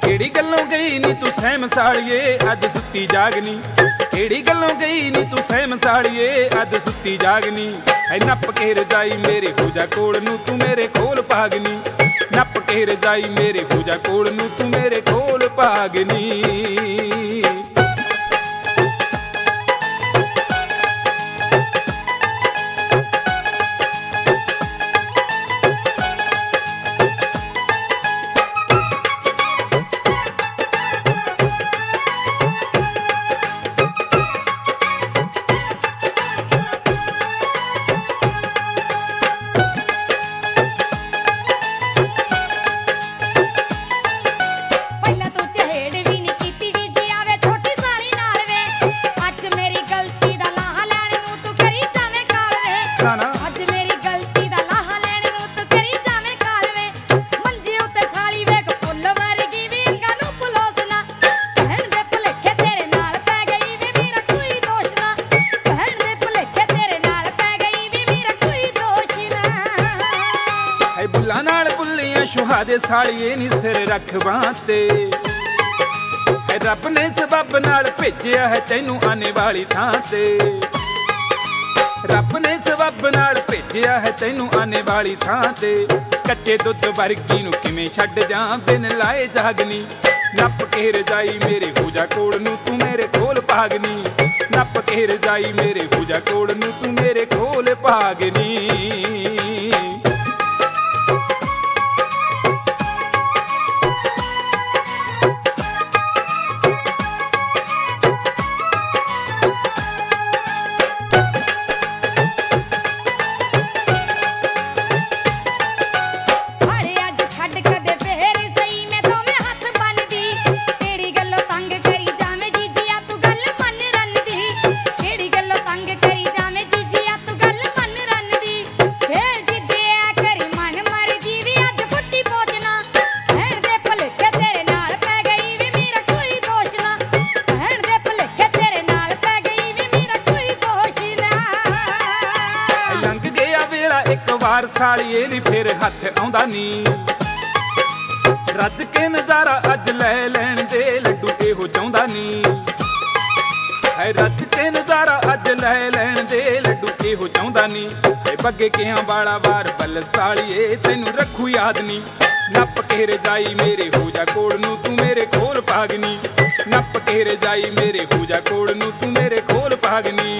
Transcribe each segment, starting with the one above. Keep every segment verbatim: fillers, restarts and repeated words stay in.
ਕਿਹੜੀ ਗੱਲੋਂ ਗਈ ਨੀ ਤੂੰ ਸਹਿਮ ਸਾਲੀਏ ਅੱਜ ਸੁੱਤੀ ਜਾਗਨੀ। ਕਿਹੜੀ ਗੱਲੋਂ ਗਈ ਨੀ ਤੂੰ ਸਹਿਮ ਸਾਲੀਏ ਅੱਜ ਸੁੱਤੀ ਜਾਗਨੀ। ਐ ਨੱਪ ਕੇ ਰਜਾਈ ਮੇਰੇ ਹੋ ਜਾ ਕੋਲ ਨੂੰ ਤੂੰ ਮੇਰੇ ਕੋਲ ਭਾਗਨੀ। ਨੱਪ ਕੇ ਰਜਾਈ ਮੇਰੇ ਹੋ ਜਾ ਕੋਲ ਨੂੰ ਤੂੰ ਮੇਰੇ ਕੋਲ ਭਾਗਨੀ। ਬੁੱਲਾਂ ਨਾਲ ਬੁੱਲੀਆਂ ਸੁਹਾਦੇ ਸਾਲੀਏ ਨੀ ਸਿਰ ਰੱਖ ਬਾਂਹ ਤੇ। ਹੈ ਰੱਬ ਨੇ ਸਬੱਬ ਨਾਲ ਭੇਜਿਆ ਹੈ ਤੈਨੂੰ ਆਨੇ ਵਾਲੀ ਥਾਂ ਤੇ। ਰੱਬ ਨੇ ਸਬੱਬ ਨਾਲ ਭੇਜਿਆ ਹੈ ਤੈਨੂੰ ਆਨੇ ਵਾਲੀ ਥਾਂ ਤੇ। ਕੱਚੇ ਦੁੱਧ ਵਰਗੀ ਨੂੰ ਕਿਵੇਂ ਛੱਡ ਜਾਂ ਬਿਨ ਲਾਏ ਜਾਗਨੀ। ਨੱਪ ਕੇ ਰਜਾਈ ਮੇਰੇ ਹੋ ਜਾ ਕੋਲ ਨੂੰ ਤੂੰ ਮੇਰੇ ਕੋਲ ਭਾਗਨੀ। ਨੱਪ ਕੇ ਰਜਾਈ ਮੇਰੇ ਹੋ ਜਾ ਕੋਲ ਨੂੰ ਤੂੰ ਮੇਰੇ ਕੋਲ ਭਾਗਨੀ। ਇੱਕ ਵਾਰ ਸਾਲੀਏ ਨੀ ਫਿਰ ਹੱਥ ਆਉਂਦਾ ਨੀ। ਰੱਜ ਕੇ ਨਜ਼ਾਰਾ ਅੱਜ ਲੈ ਲੈਣ ਦੇ ਲੱਡੂ ਇਹੋ ਚਾਹੁੰਦਾ ਨੀ। ਹੈ ਰੱਜ ਕੇ ਨਜ਼ਾਰਾ ਅੱਜ ਲੈ ਲੈਣ ਦੇ ਲੱਡੂ ਇਹੋ ਚਾਹੁੰਦਾ ਨੀ। ਹੈ ਬੱਗੇ ਕਿਆਂ ਵਾਲਾ ਵਾਰ ਬੱਲ ਸਾਲੀਏ ਤੈਨੂੰ ਰੱਖੂ ਯਾਦ ਨੀ। ਨੱਪ ਕੇ ਰਜਾਈ ਮੇਰੇ ਹੋ ਜਾ ਕੋਲ ਨੂੰ ਤੂੰ ਮੇਰੇ ਕੋਲ ਭਾਗਨੀ। ਨੱਪ ਕੇ ਰਜਾਈ ਮੇਰੇ ਹੋ ਜਾ ਕੋਲ ਨੂੰ ਤੂੰ ਮੇਰੇ ਕੋਲ ਭਾਗਨੀ।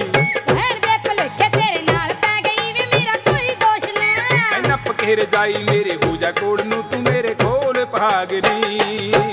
ਨੱਪ ਕੇ ਰਜਾਈ ਮੇਰੇ ਹੋ ਜਾ ਕੋਲ ਨੂੰ ਤੂੰ ਮੇਰੇ ਕੋਲ ਭਾਗਨੀ।